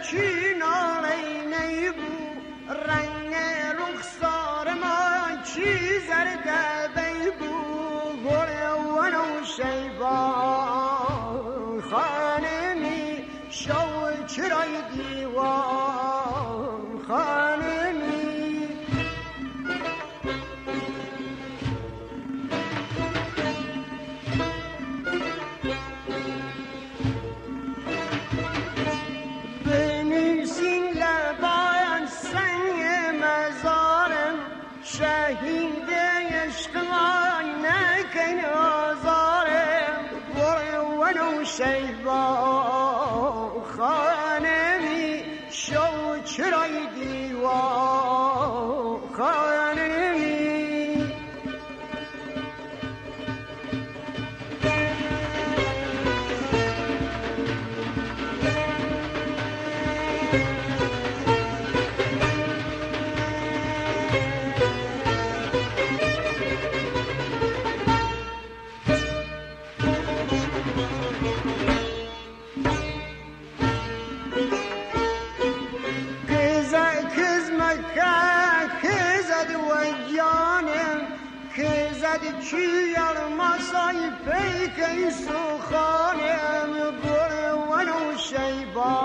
کی نالینه بود رنگ رخسار ما کی زرده بود گل ونو شیبا خانمی شو چرای دیوان خانمی شهید عشق نکن آزارم ونو شیبا خانمی شو چرای دیوان خانمی کی الماسای پیکی سخانم گل ونو شیبا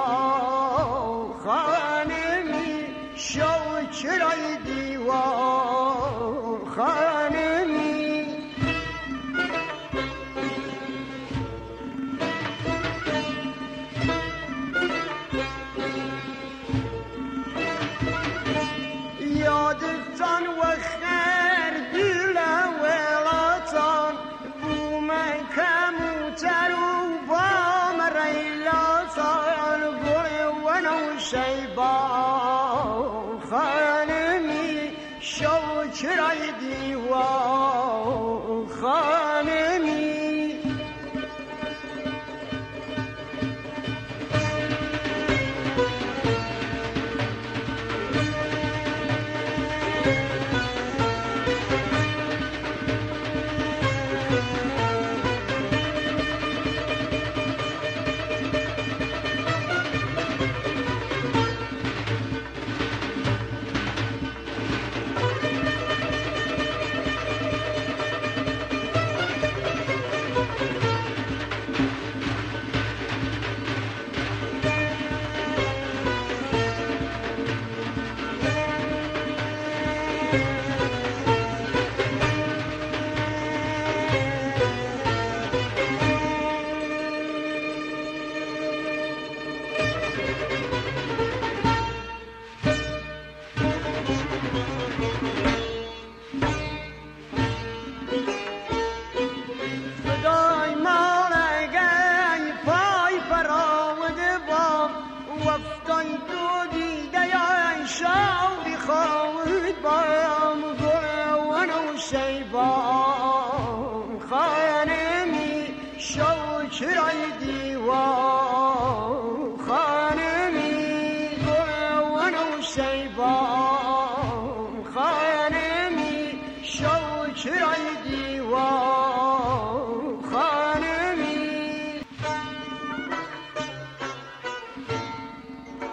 خانمی شو چرای دیوان خانمی یادتان و خیر دیلم شیبا خانمی شو چرای دیوان خانمی خانمی شو چرای دیوان خانمی گل ونو شیبا